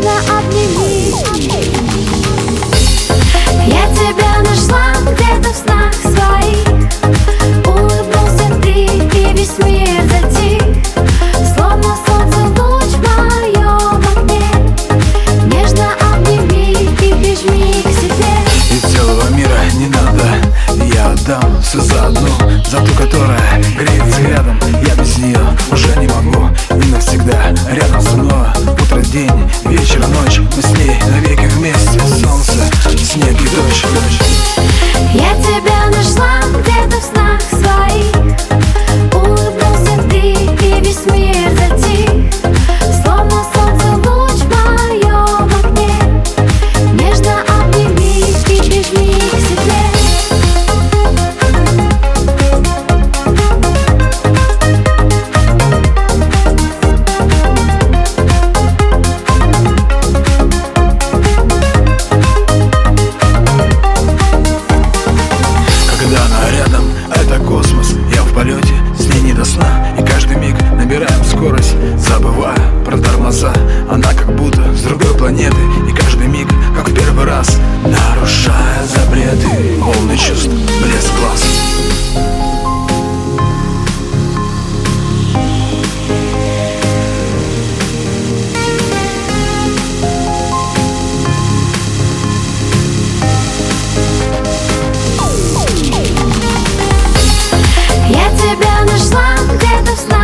нежно обними. Я тебя нашла где-то в снах своих. Улыбнулся ты, и весь мир затих, словно солнце луч в моем окне. Нежно обними и прижми к себе. И целого мира не надо, я отдам все за одну, за ту, которая греет взглядом. Я без нее уже не могу, и навсегда рядом со мной. Утро, день, вечер, ночь, мы с ней навеки вместе. Солнце, снег и дождь. Я тебя нашла где-то в снах своих. Улыбнулся ты, и весь мир затих, словно солнце луч в моем окне. Нежно обними и прижми к себе. Когда она рядом, это космос. Я в полете, с ней не до сна. И каждый миг набираем скорость, забывая про тормоза. Она как будто с другой планеты, и каждый миг, как в первый раз, нарушая запреты. Полный чувств, блеск глаз. Я тебя нашла где-то в снах.